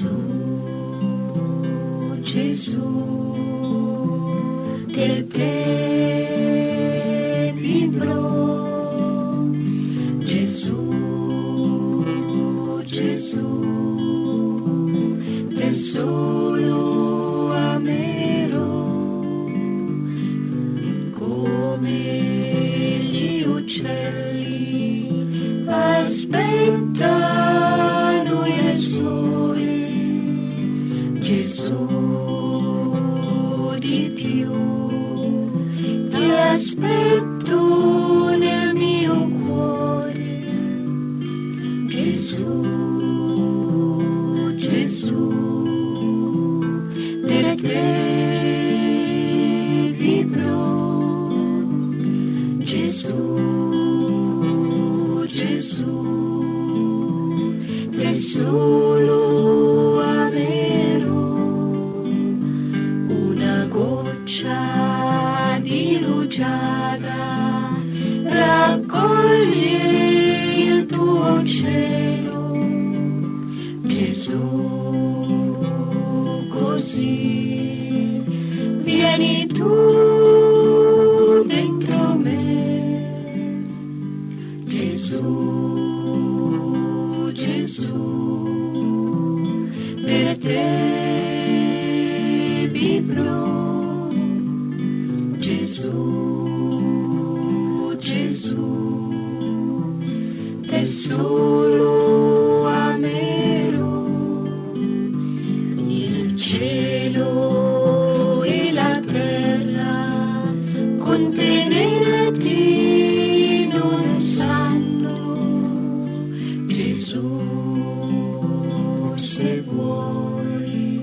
Gesù, per te vivrò. Gesù, Gesù, te solo amerò, come gli uccelli aspettano il sole. Gesù, di più ti aspetto nel mio cuore. Gesù, Gesù, per te vivrò. Gesù, Gesù, te solo amerò. Una goccia di rugiada raccoglie il tuo cielo. Gesù, così vieni tu dentro me. Gesù, Gesù, per te vivrò. Gesù, Gesù, te solo amerò. Il cielo e la terra contenerti non sanno. Gesù, se vuoi,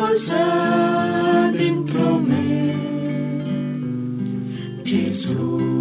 riposa dentro me. Gesù,